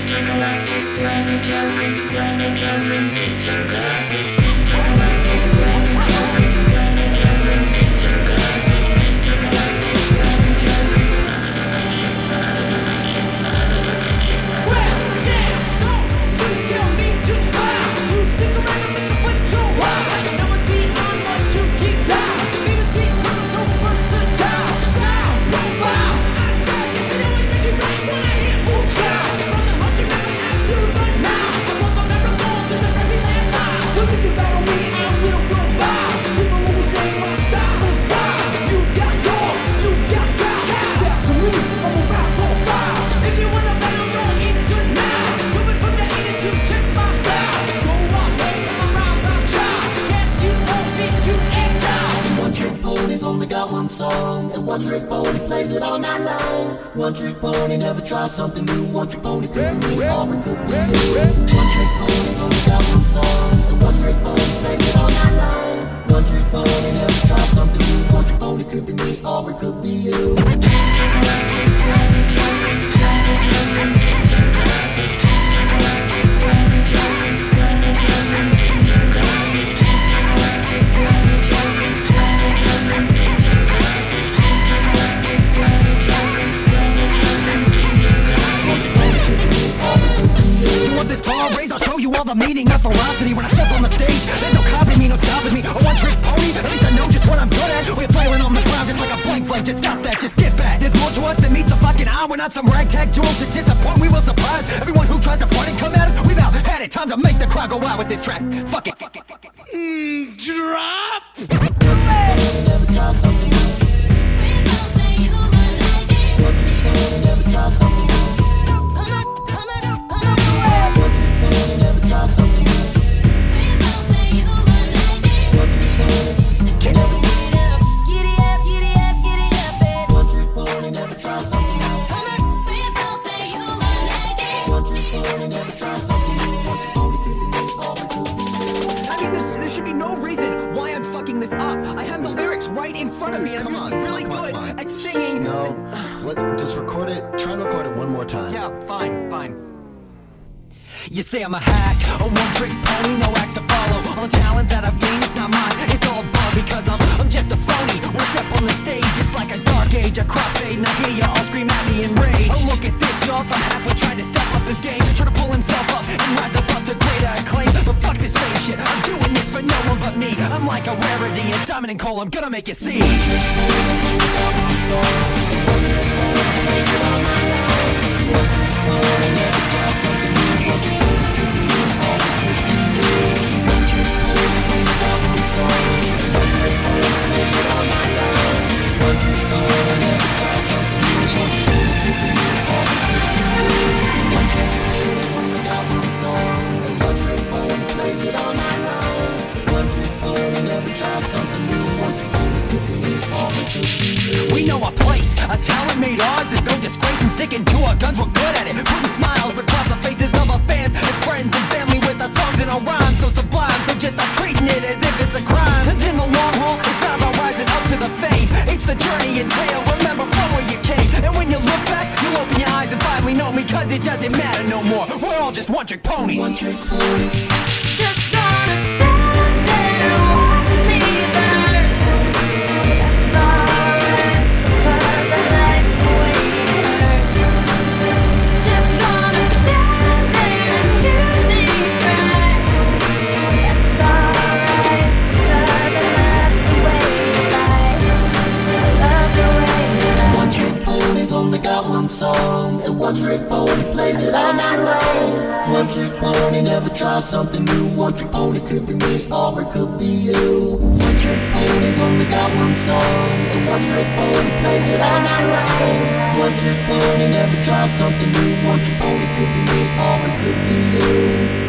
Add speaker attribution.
Speaker 1: Only got one song, and one trick pony plays it all night long. One trick pony never tries something new. One trick pony could be me, or it could be you. One trick pony's only got one song, and one trick pony plays it all night long. One trick pony never tries something new. One trick pony could be me, or it could be you.
Speaker 2: All the meaning of ferocity when I step on the stage. There's no copying me, no stopping me. A one-trick pony, at least I know just what I'm good at. We're flaring on the ground just like a blank flame. Just stop that, just get back. There's more to us than meets the fucking eye. We're not some ragtag jewel to disappoint. We will surprise everyone who tries to front and come at us. We've out had it, time to make the crowd go wild with this track. Fuck it.
Speaker 1: Drop. Never try something new. Never try something new.
Speaker 2: There should be no reason why I'm fucking this up. I have the lyrics right in front of me, and I'm really good at singing.
Speaker 3: No, let's just record it. Try and record it one more time.
Speaker 2: Yeah, fine. You say I'm a hack, a one-trick pony, no acts to follow. All the talent that I've gained is not mine, it's all above because I'm just a phony. When I step on the stage, it's like a dark age, a crossfade, and I hear you all scream at me in rage. Oh, look at this, y'all, some halfway trying to step up his game, try to pull himself up and rise above to greater acclaim. But fuck this fake shit, I'm doing this for no one but me. I'm like a rarity, a diamond and coal, I'm gonna make you see. We know a place, a talent made ours. There's no disgrace in sticking to our guns. We're good at it, putting smiles across the faces of our fans and friends and family with our songs and our rhymes so sublime. So just stop treating it as if it's a crime. Cause in the long haul, it's not about rising up to the fame. It's the journey entailed. Remember from where you came. And when you look back, you'll open your eyes and finally know me. Cause it doesn't matter no more. We're all just one-trick ponies.
Speaker 1: One-trick pony.
Speaker 4: Just gonna stand there and watch me burn. That's alright, 'cause I like the way it hurts. Just gonna stand there and hear me cry. That's alright, 'cause I love the way you lie. I love the way you lie.
Speaker 1: One-trick pony's only got one song, and one-trick pony plays it all night long. One-trick pony never tries something new. One-trick pony could be me, or it could be you. One-trick pony's only got one song, and one-trick pony plays it all night long. One-trick pony never tries something new. One-trick pony could be me, or it could be you.